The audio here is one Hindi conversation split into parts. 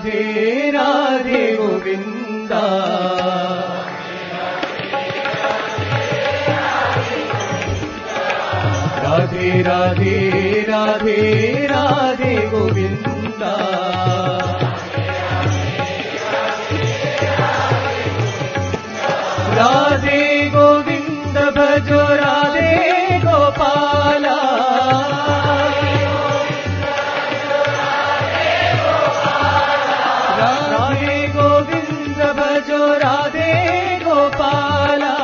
राधे राधे गोविंदा। राधे राधे राधे राधे गोविंदा। राधे गोविंद भजो राधे गोपाला। राधे गोविंद भजो राधे गोपाला।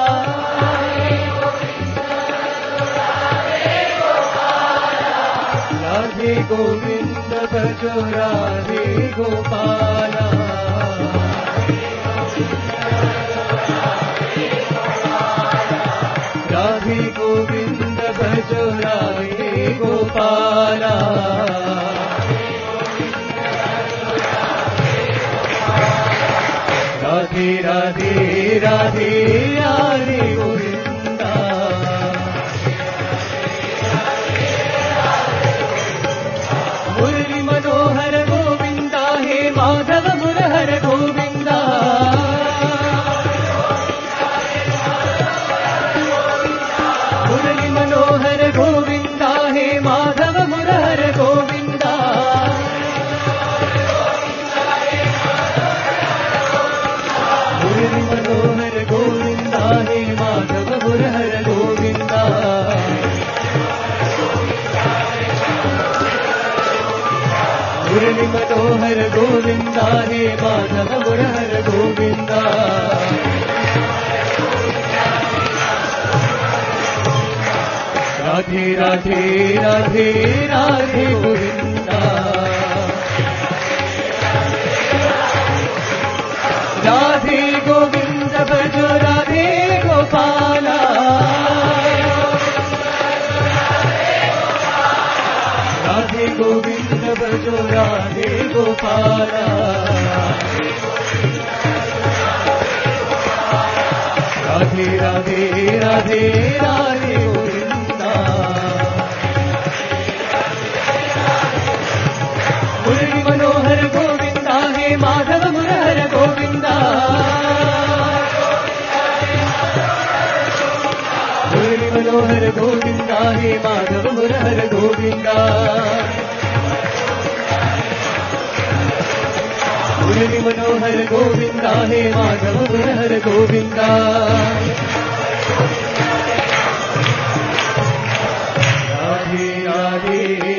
राधे गोविंद भजो राधे गोपाला। राधे गोविंद भजो राधे गोपाला। राधे राधे राधे राधे गोविंदा। मुरली मनोहर गोविंदा हे माधव मुरहर गोविंदा। मुरली मनोहर गोविंदा हे माधव मुरहर गोविंदा। मुरली मनोहर गोविंदा हे माधव मुरहर गोविंदा। मुरली मनोहर गोविंदा हे माधव मुरहर गोविंदा। राधे राधे राधे राधे गोविंदा। राधे गोविंद भजो राधे गोपाला। राधे गोविंद भजो राधे गोपाला। राधे राधे राधे राधे गोविंदा। मुरली मनोहर गोविंदा हे माधव मुरहर गोविंदा। मुरली मनोहर गोविंदा हे माधव मुरहर गोविंदा। मुरली मनोहर गोविंदा हे माधव मुरहर गोविंदा। राधे राधे